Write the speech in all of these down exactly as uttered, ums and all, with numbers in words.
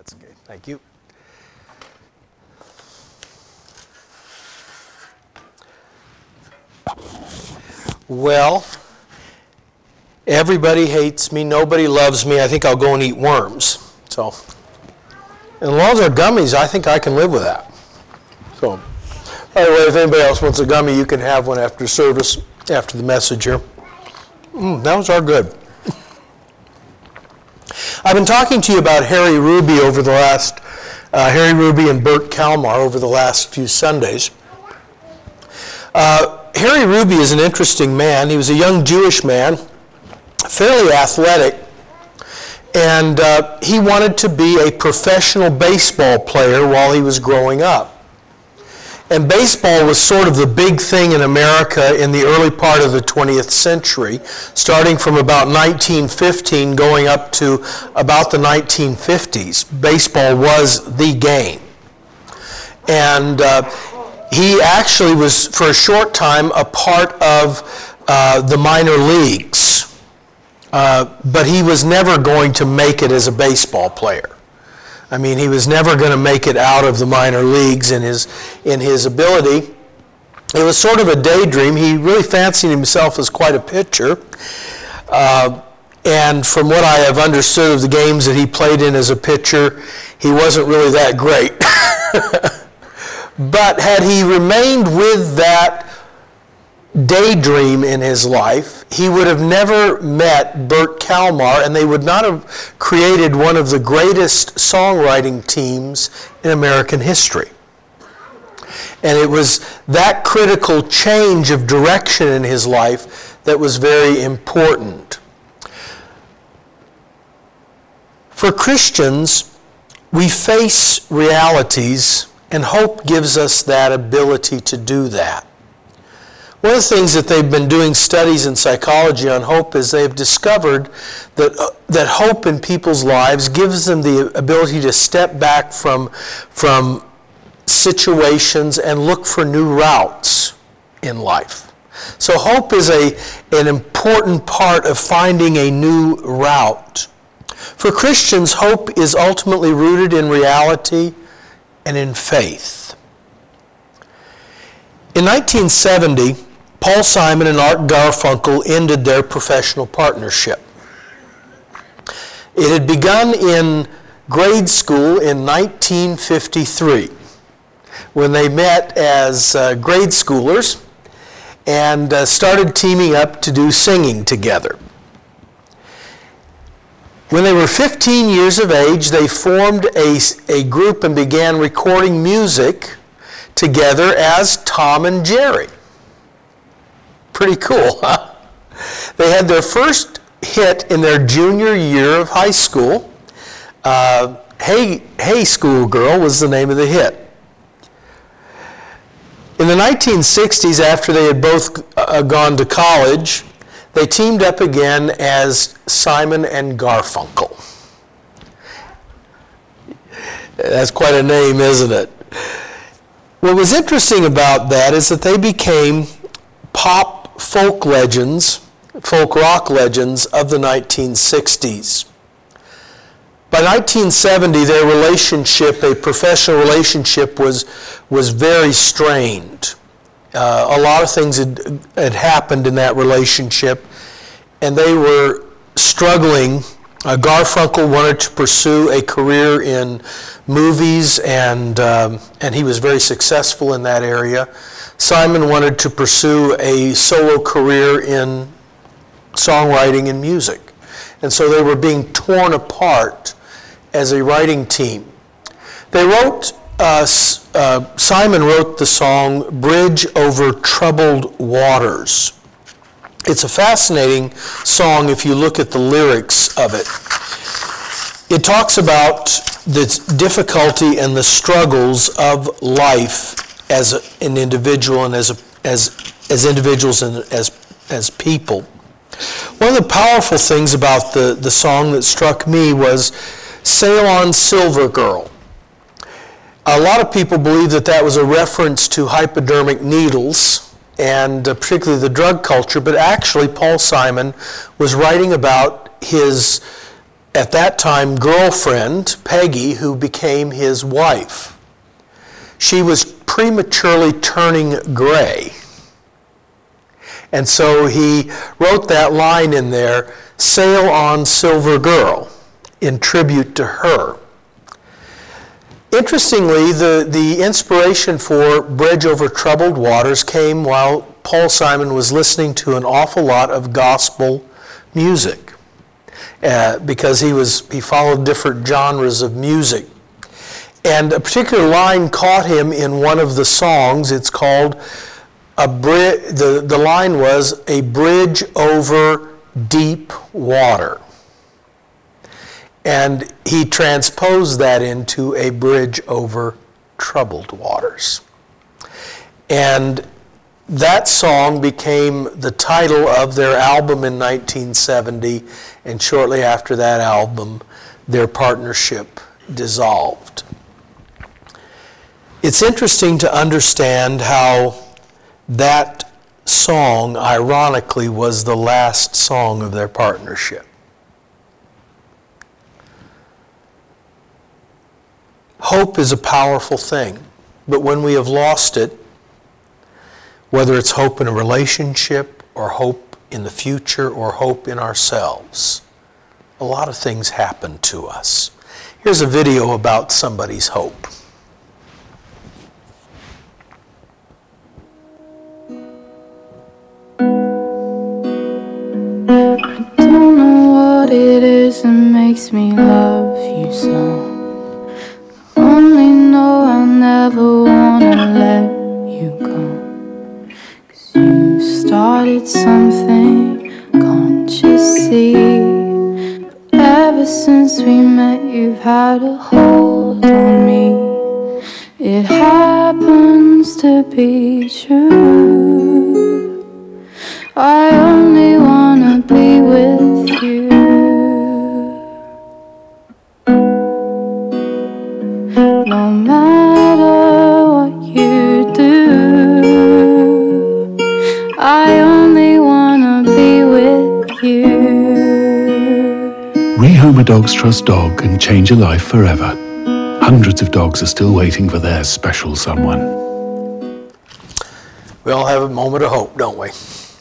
That's okay. Thank you. Well, everybody hates me. Nobody loves me. I think I'll go and eat worms. So, and as long as they're gummies, I think I can live with that. So, by the way, if anybody else wants a gummy, you can have one after service, after the message here. Mm, those are good. I've been talking to you about Harry Ruby over the last, uh, Harry Ruby and Bert Kalmar over the last few Sundays. Uh, Harry Ruby is an interesting man. He was a young Jewish man, fairly athletic, and uh, he wanted to be a professional baseball player while he was growing up. And baseball was sort of the big thing in America in the early part of the twentieth century, starting from about nineteen fifteen going up to about the nineteen fifties. Baseball was the game. And uh, he actually was, for a short time, a part of uh, the minor leagues. Uh, but he was never going to make it as a baseball player. I mean, he was never going to make it out of the minor leagues in his in his ability. It was sort of a daydream. He really fancied himself as quite a pitcher. Uh, and from what I have understood of the games that he played in as a pitcher, he wasn't really that great. But had he remained with that daydream in his life, he would have never met Bert Kalmar, and they would not have created one of the greatest songwriting teams in American history. And it was that critical change of direction in his life that was very important. For Christians, we face realities, and hope gives us that ability to do that. One of the things that they've been doing studies in psychology on hope is they've discovered that uh, that hope in people's lives gives them the ability to step back from, from situations and look for new routes in life. So hope is a, an important part of finding a new route. For Christians, hope is ultimately rooted in reality and in faith. In nineteen seventy, Paul Simon and Art Garfunkel ended their professional partnership. It had begun in grade school in nineteen fifty-three when they met as uh, grade schoolers and uh, started teaming up to do singing together. When they were fifteen years of age, they formed a, a group and began recording music together as Tom and Jerry. Pretty cool, huh? They had their first hit in their junior year of high school. Uh, Hey, Hey Schoolgirl was the name of the hit. In the nineteen sixties, after they had both uh, gone to college, they teamed up again as Simon and Garfunkel. That's quite a name, isn't it? What was interesting about that is that they became pop folk legends, folk rock legends of the nineteen sixties. By nineteen seventy, their relationship, a professional relationship, was, was very strained. Uh, a lot of things had, had happened in that relationship, and they were struggling. Uh, Garfunkel wanted to pursue a career in movies, and um, and he was very successful in that area. Simon wanted to pursue a solo career in songwriting and music. And so they were being torn apart as a writing team. They wrote, uh, uh, Simon wrote the song Bridge Over Troubled Waters. It's a fascinating song if you look at the lyrics of it. It talks about the difficulty and the struggles of life as a, an individual and as a, as as individuals and as as people. One of the powerful things about the, the song that struck me was Sail on Silver Girl. A lot of people believe that that was a reference to hypodermic needles and uh, particularly the drug culture, but actually Paul Simon was writing about his at that time, girlfriend, Peggy, who became his wife. She was prematurely turning gray. And so he wrote that line in there, "Sail on, Silver Girl," in tribute to her. Interestingly, the, the inspiration for Bridge Over Troubled Waters came while Paul Simon was listening to an awful lot of gospel music. Uh, because he was he followed different genres of music. And a particular line caught him in one of the songs. It's called, a bri- the, the line was, "A bridge over deep water." And he transposed that into "a bridge over troubled waters." And that song became the title of their album in nineteen seventy, and shortly after that album, their partnership dissolved. It's interesting to understand how that song, ironically, was the last song of their partnership. Hope is a powerful thing, but when we have lost it, whether it's hope in a relationship or hope in the future or hope in ourselves, a lot of things happen to us. Here's a video about somebody's hope. I don't know what it is that makes me love you so. I only know I'll never wanna let you go. You started something, can't you see? But ever since we met, you've had a hold on me. It happens to be true. I only wanna be with you. No matter what you do, I only wanna be with you. Rehome a Dogs Trust dog and change a life forever. Hundreds of dogs are still waiting for their special someone. We all have a moment of hope, don't we?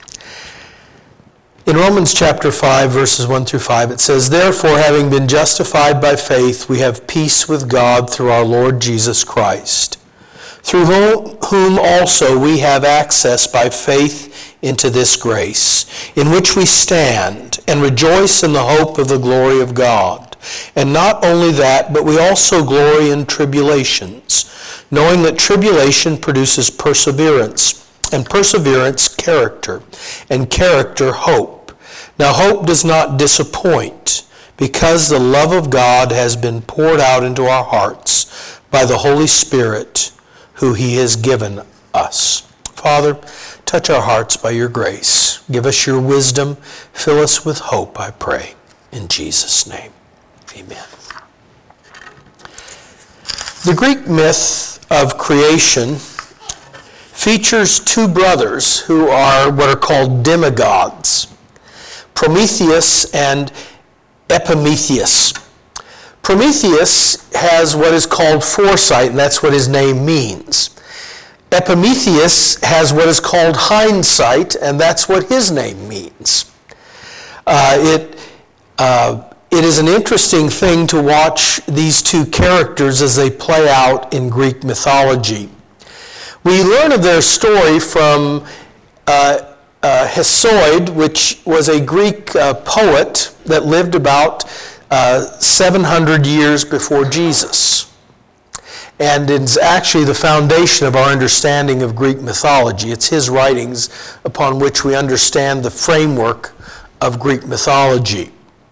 In Romans chapter five, verses one through five, it says, "Therefore, having been justified by faith, we have peace with God through our Lord Jesus Christ, through whom also we have access by faith into this grace, in which we stand and rejoice in the hope of the glory of God. And not only that, but we also glory in tribulations, knowing that tribulation produces perseverance, and perseverance, character, and character, hope. Now hope does not disappoint, because the love of God has been poured out into our hearts by the Holy Spirit, who he has given us." Father, touch our hearts by your grace. Give us your wisdom. Fill us with hope, I pray. In Jesus' name, amen. The Greek myth of creation features two brothers who are what are called demigods, Prometheus and Epimetheus. Prometheus has what is called foresight, and that's what his name means. Epimetheus has what is called hindsight, and that's what his name means. Uh, it, uh, it is an interesting thing to watch these two characters as they play out in Greek mythology. We learn of their story from uh, uh, Hesiod, which was a Greek uh, poet that lived about uh, seven hundred years before Jesus. And it's actually the foundation of our understanding of Greek mythology. It's his writings upon which we understand the framework of Greek mythology.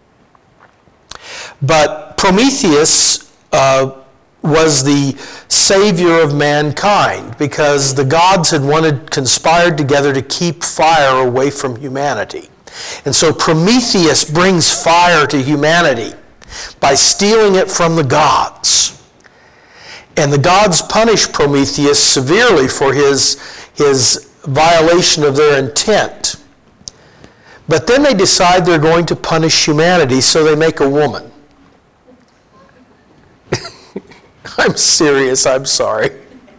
But Prometheus uh, was the savior of mankind, because the gods had wanted, conspired together to keep fire away from humanity. And so Prometheus brings fire to humanity by stealing it from the gods. And the gods punish Prometheus severely for his, his violation of their intent. But then they decide they're going to punish humanity, so they make a woman. I'm serious, I'm sorry.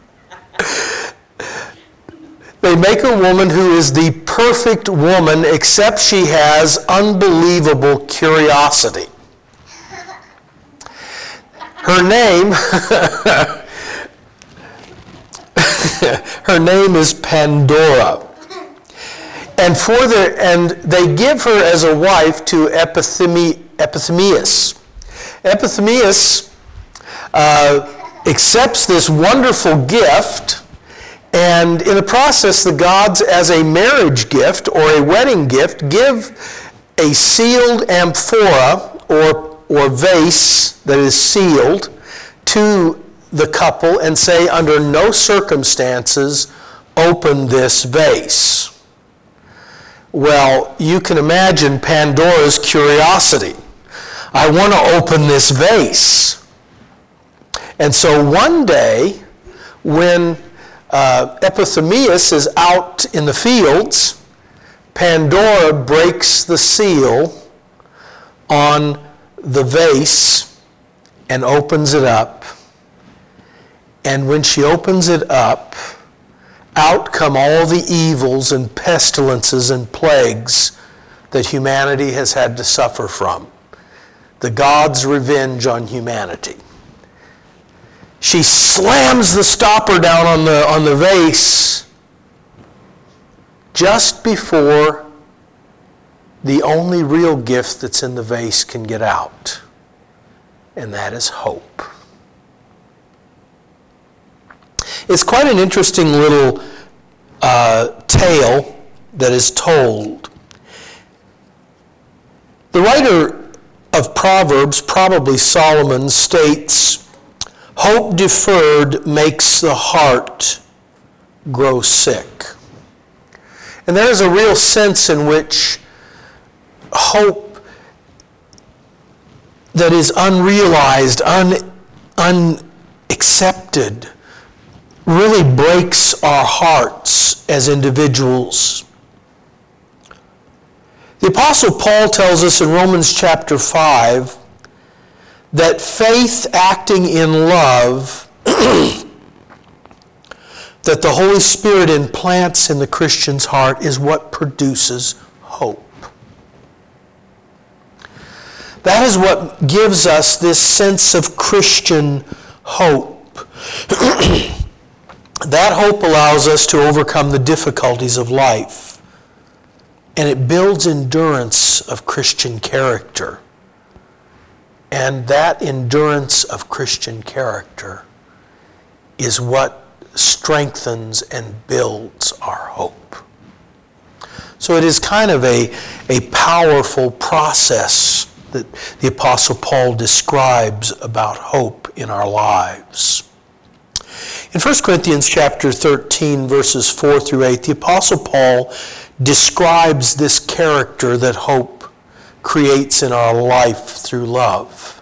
They make a woman who is the perfect woman, except she has unbelievable curiosity. Her name, her name is Pandora. And for the and they give her as a wife to Epithemi, Epithemius. Epithemius uh, accepts this wonderful gift. And in the process, the gods, as a marriage gift or a wedding gift, give a sealed amphora or, or vase that is sealed to the couple and say, under no circumstances, open this vase. Well, you can imagine Pandora's curiosity. I want to open this vase. And so one day, when Uh, Epithemius is out in the fields, Pandora breaks the seal on the vase and opens it up. And when she opens it up, out come all the evils and pestilences and plagues that humanity has had to suffer from. The gods' revenge on humanity. She slams the stopper down on the, on the vase just before the only real gift that's in the vase can get out, and that is hope. It's quite an interesting little uh, tale that is told. The writer of Proverbs, probably Solomon, states, hope deferred makes the heart grow sick. And there is a real sense in which hope that is unrealized, un, unaccepted, really breaks our hearts as individuals. The Apostle Paul tells us in Romans chapter five that faith acting in love that the Holy Spirit implants in the Christian's heart is what produces hope. That is what gives us this sense of Christian hope. That hope allows us to overcome the difficulties of life, and it builds endurance of Christian character. And that endurance of Christian character is what strengthens and builds our hope. So it is kind of a, a powerful process that the Apostle Paul describes about hope in our lives. In First Corinthians chapter thirteen, verses four through eight, the Apostle Paul describes this character that hope creates in our life through love.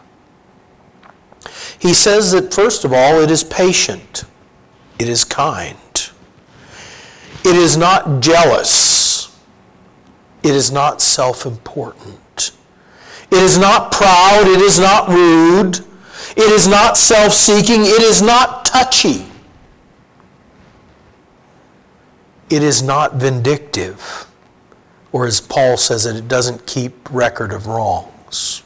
He says that, first of all, it is patient. It is kind. It is not jealous. It is not self-important. It is not proud. It is not rude. It is not self-seeking. It is not touchy. It is not vindictive. Or as Paul says it, it doesn't keep record of wrongs.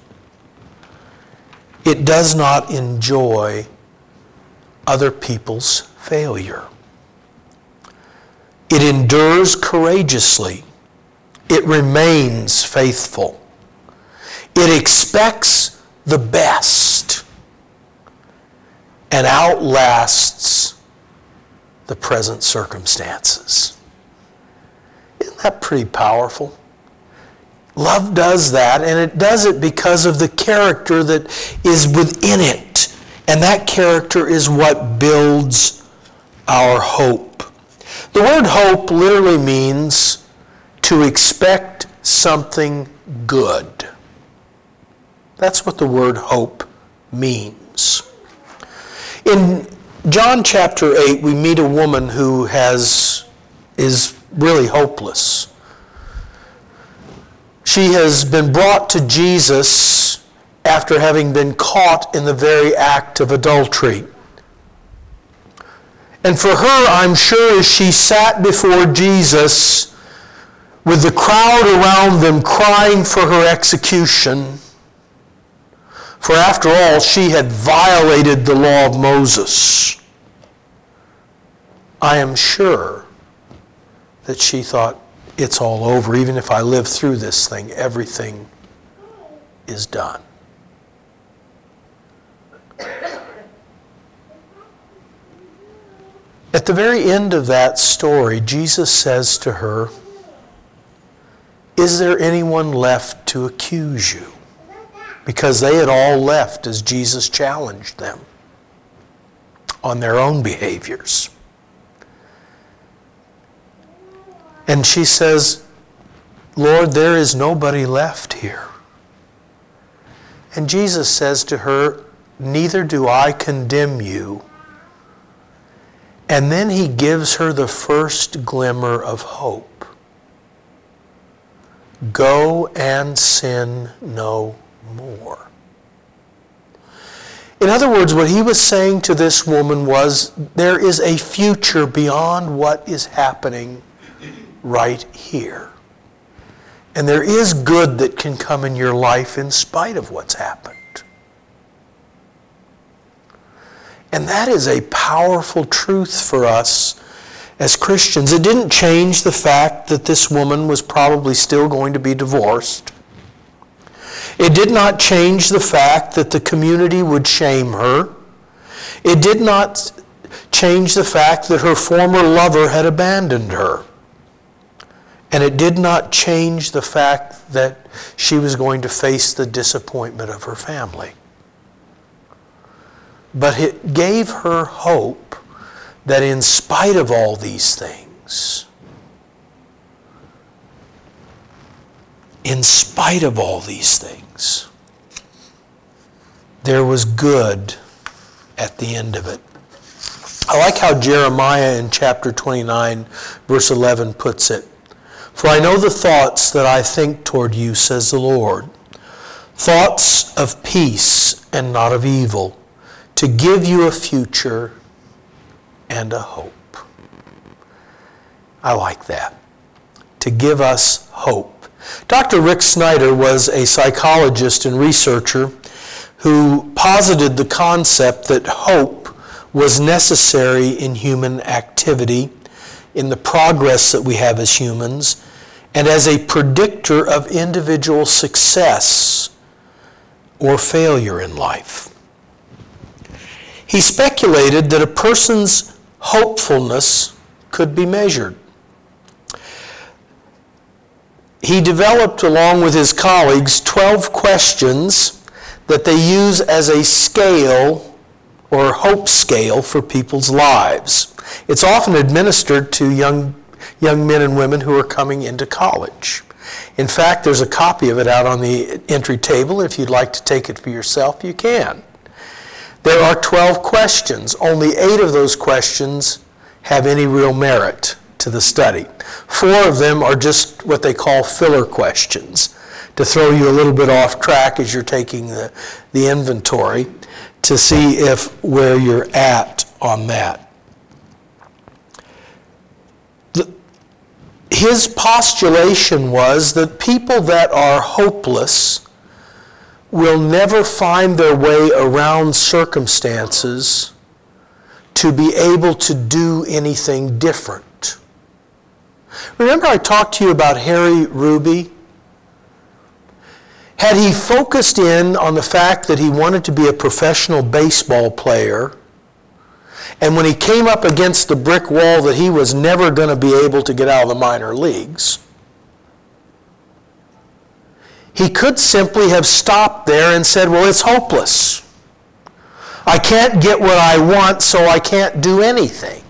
It does not enjoy other people's failure. It endures courageously. It remains faithful. It expects the best and outlasts the present circumstances. Isn't that pretty powerful? Love does that, and it does it because of the character that is within it. And that character is what builds our hope. The word hope literally means to expect something good. That's what the word hope means. In John chapter eight, we meet a woman who has is really hopeless. She has been brought to Jesus after having been caught in the very act of adultery. And for her, I'm sure, as she sat before Jesus with the crowd around them crying for her execution, for after all, she had violated the law of Moses, I am sure that she thought, it's all over. Even if I live through this thing, everything is done. At the very end of that story, Jesus says to her, is there anyone left to accuse you? Because they had all left as Jesus challenged them on their own behaviors. And she says, Lord, there is nobody left here. And Jesus says to her, neither do I condemn you. And then he gives her the first glimmer of hope. Go and sin no more. In other words, what he was saying to this woman was, there is a future beyond what is happening right here. And there is good that can come in your life in spite of what's happened. And that is a powerful truth for us as Christians. It didn't change the fact that this woman was probably still going to be divorced. It did not change the fact that the community would shame her. It did not change the fact that her former lover had abandoned her. And it did not change the fact that she was going to face the disappointment of her family. But it gave her hope that in spite of all these things, in spite of all these things, there was good at the end of it. I like how Jeremiah in chapter twenty-nine, verse eleven puts it. For I know the thoughts that I think toward you, says the Lord, thoughts of peace and not of evil, to give you a future and a hope. I like that. To give us hope. Doctor Rick Snyder was a psychologist and researcher who posited the concept that hope was necessary in human activity, in the progress that we have as humans, and as a predictor of individual success or failure in life. He speculated that a person's hopefulness could be measured. He developed, along with his colleagues, twelve questions that they use as a scale or hope scale for people's lives. It's often administered to young, young men and women who are coming into college. In fact, there's a copy of it out on the entry table. If you'd like to take it for yourself, you can. There are twelve questions. Only eight of those questions have any real merit to the study. Four of them are just what they call filler questions, to throw you a little bit off track as you're taking the, the inventory to see if where you're at on that. The, his postulation was that people that are hopeless will never find their way around circumstances to be able to do anything different. Remember I talked to you about Harry Ruby? Had he focused in on the fact that he wanted to be a professional baseball player, and when he came up against the brick wall that he was never going to be able to get out of the minor leagues, he could simply have stopped there and said, well, it's hopeless. I can't get what I want, so I can't do anything.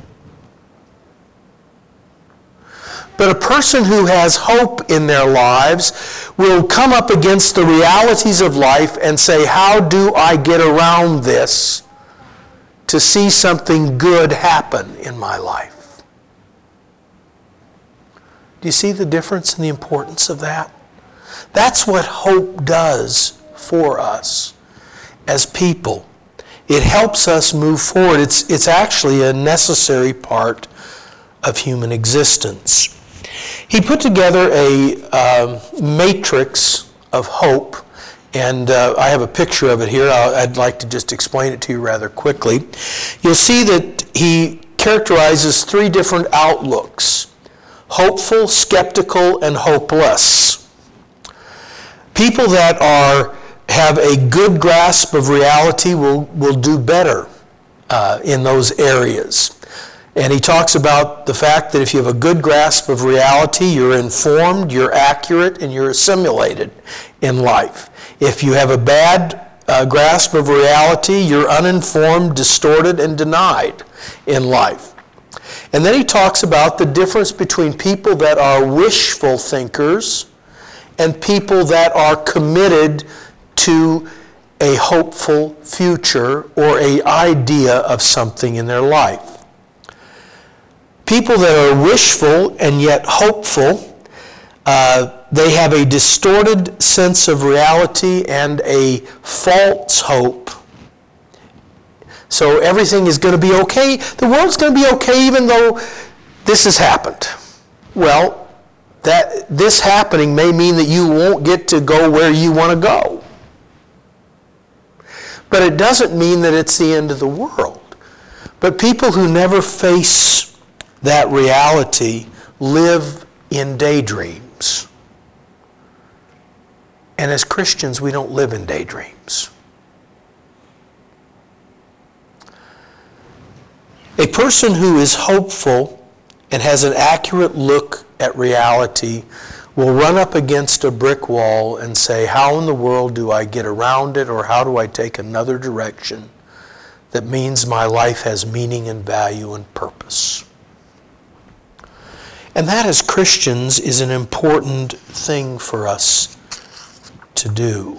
But a person who has hope in their lives will come up against the realities of life and say, how do I get around this to see something good happen in my life? Do you see the difference and the importance of that? That's what hope does for us as people. It helps us move forward. It's, it's actually a necessary part of human existence. He put together a um, matrix of hope, and uh, I have a picture of it here. I'll, I'd like to just explain it to you rather quickly. You'll see that he characterizes three different outlooks: hopeful, skeptical, and hopeless. People that are have a good grasp of reality will, will do better uh, in those areas. And he talks about the fact that if you have a good grasp of reality, you're informed, you're accurate, and you're assimilated in life. If you have a bad uh, grasp of reality, you're uninformed, distorted, and denied in life. And then he talks about the difference between people that are wishful thinkers and people that are committed to a hopeful future or an idea of something in their life. People that are wishful and yet hopeful, uh, they have a distorted sense of reality and a false hope. So everything is going to be okay. The world's going to be okay even though this has happened. Well, that this happening may mean that you won't get to go where you want to go. But it doesn't mean that it's the end of the world. But people who never face that reality live in daydreams. And as Christians, we don't live in daydreams. A person who is hopeful and has an accurate look at reality will run up against a brick wall and say, how in the world do I get around it, or how do I take another direction that means my life has meaning and value and purpose? And that, as Christians, is an important thing for us to do.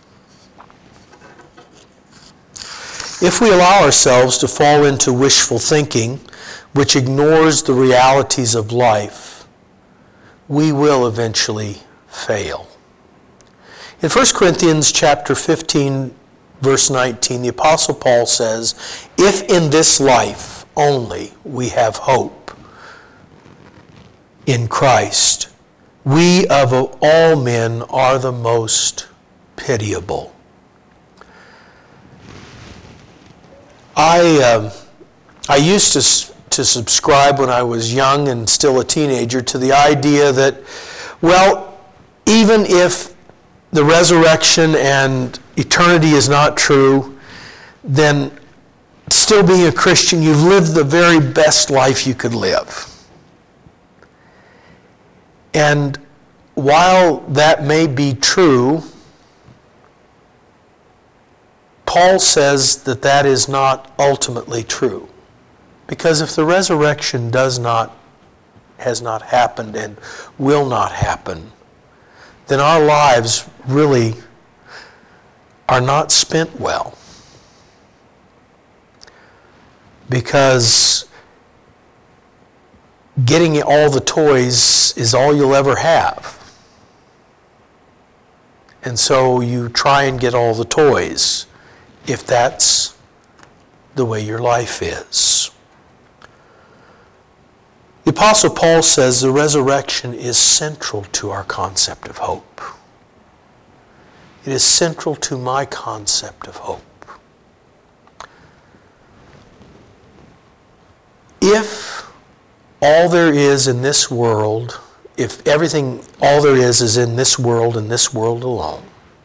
If we allow ourselves to fall into wishful thinking, which ignores the realities of life, we will eventually fail. In First Corinthians chapter fifteen, verse nineteen, the Apostle Paul says, if in this life only we have hope in Christ, we of all men are the most pitiable. I um, I used to to subscribe when I was young and still a teenager to the idea that, well, even if the resurrection and eternity is not true, then still being a Christian, you've lived the very best life you could live. And while that may be true, Paul says that that is not ultimately true. Because if the resurrection does not, has not happened and will not happen, then our lives really are not spent well. Because getting all the toys is all you'll ever have. And so you try and get all the toys if that's the way your life is. The Apostle Paul says the resurrection is central to our concept of hope. It is central to my concept of hope. If all there is in this world, if everything, all there is is in this world and this world alone,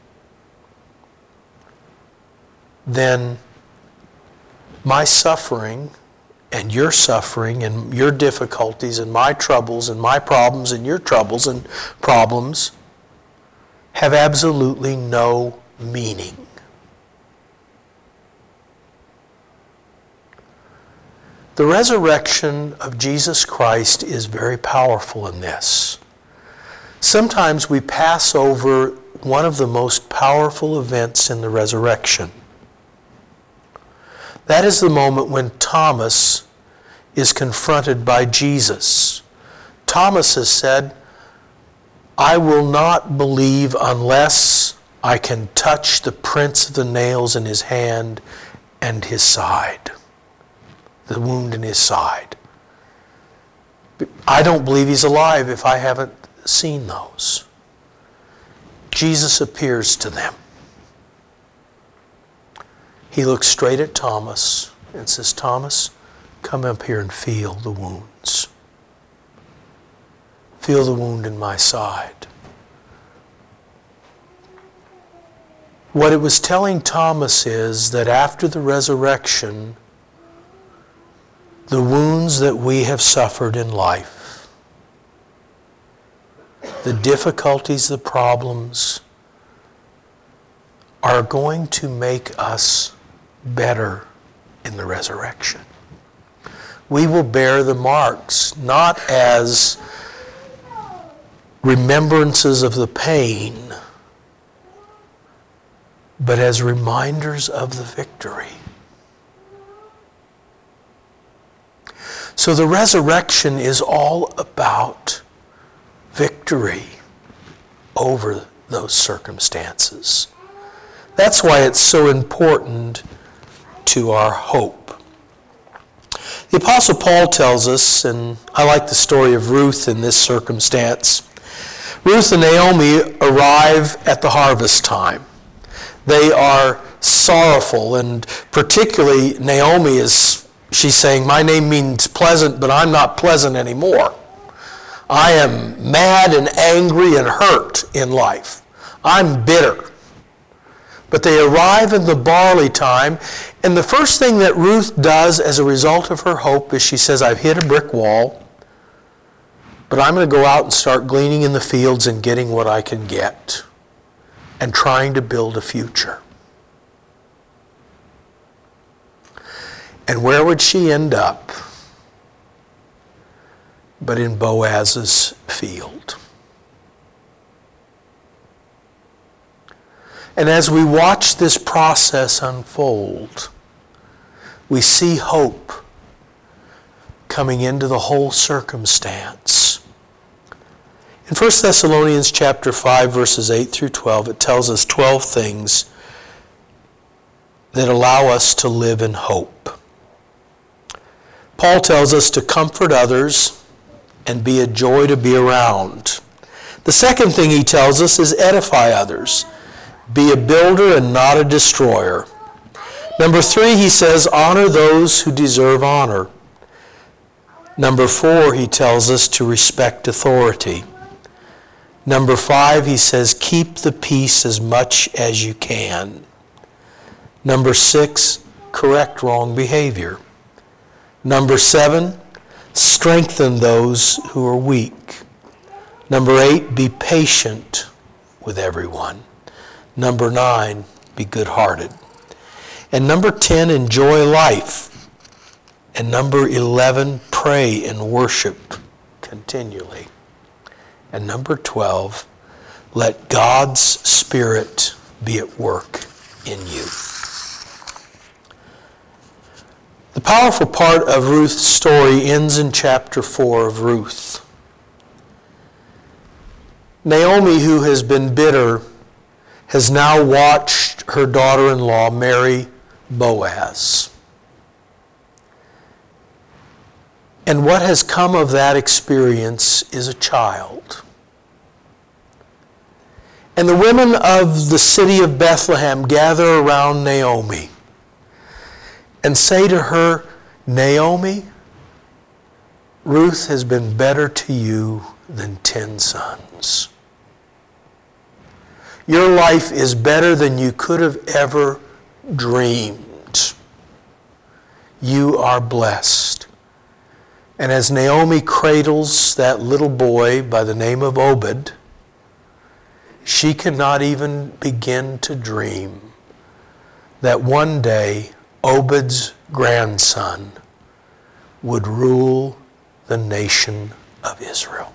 then my suffering and your suffering and your difficulties and my troubles and my problems and your troubles and problems have absolutely no meaning. The resurrection of Jesus Christ is very powerful in this. Sometimes we pass over one of the most powerful events in the resurrection. That is the moment when Thomas is confronted by Jesus. Thomas has said, I will not believe unless I can touch the prints of the nails in his hand and his side. The wound in his side. I don't believe he's alive if I haven't seen those. Jesus appears to them. He looks straight at Thomas and says, Thomas, come up here and feel the wounds. Feel the wound in my side. What it was telling Thomas is that after the resurrection, the wounds that we have suffered in life, the difficulties, the problems, are going to make us better in the resurrection. We will bear the marks, not as remembrances of the pain, but as reminders of the victory. So the resurrection is all about victory over those circumstances. That's why it's so important to our hope. The Apostle Paul tells us, and I like the story of Ruth in this circumstance. Ruth and Naomi arrive at the harvest time. They are sorrowful, and particularly Naomi is, she's saying, my name means pleasant, but I'm not pleasant anymore. I am mad and angry and hurt in life. I'm bitter. But they arrive in the barley time, and the first thing that Ruth does as a result of her hope is she says, I've hit a brick wall, but I'm going to go out and start gleaning in the fields and getting what I can get and trying to build a future. And where would she end up but in Boaz's field? And as we watch this process unfold, we see hope coming into the whole circumstance. In First Thessalonians chapter five, verses eight through twelve, it tells us twelve things that allow us to live in hope. Paul tells us to comfort others and be a joy to be around. The second thing he tells us is edify others. Be a builder and not a destroyer. Number three, he says, honor those who deserve honor. Number four, he tells us to respect authority. Number five, he says, keep the peace as much as you can. Number six, correct wrong behavior. Number seven, strengthen those who are weak. Number eight, be patient with everyone. Number nine, be good-hearted. And number ten, enjoy life. And number eleven, pray and worship continually. And number twelve, let God's Spirit be at work in you. The powerful part of Ruth's story ends in chapter four of Ruth. Naomi, who has been bitter, has now watched her daughter-in-law marry Boaz. And what has come of that experience is a child. And the women of the city of Bethlehem gather around Naomi and say to her, Naomi, Ruth has been better to you than ten sons. Your life is better than you could have ever dreamed. You are blessed. And as Naomi cradles that little boy by the name of Obed, she cannot even begin to dream that one day Obed's grandson would rule the nation of Israel.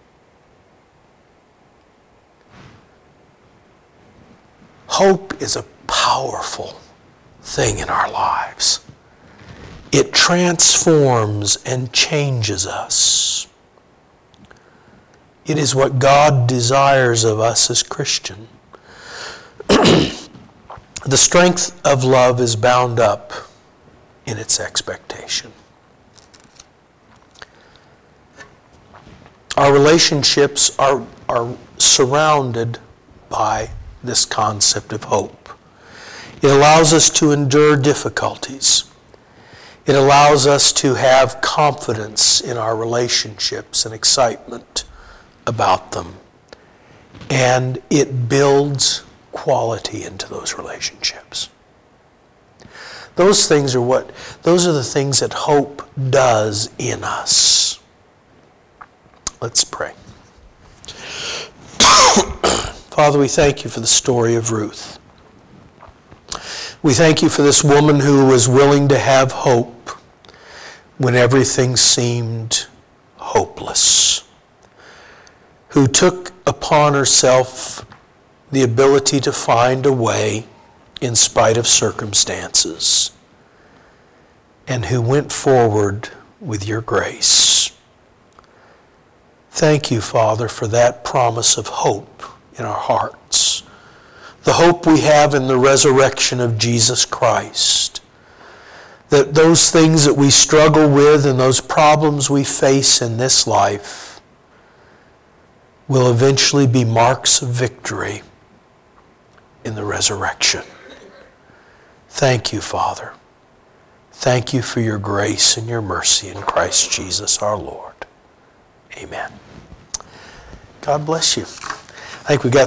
Hope is a powerful thing in our lives. It transforms and changes us. It is what God desires of us as Christians. The strength of love is bound up in its expectation. Our relationships are, are surrounded by this concept of hope. It allows us to endure difficulties. It allows us to have confidence in our relationships and excitement about them. And it builds quality into those relationships. Those things are what, those are the things that hope does in us. Let's pray. Father, we thank you for the story of Ruth. We thank you for this woman who was willing to have hope when everything seemed hopeless, who took upon herself the ability to find a way in spite of circumstances, and who went forward with your grace. Thank you, Father, for that promise of hope in our hearts, the hope we have in the resurrection of Jesus Christ, that those things that we struggle with and those problems we face in this life will eventually be marks of victory in the resurrection. Thank you, Father. Thank you for your grace and your mercy in Christ Jesus our Lord. Amen. God bless you. I think we got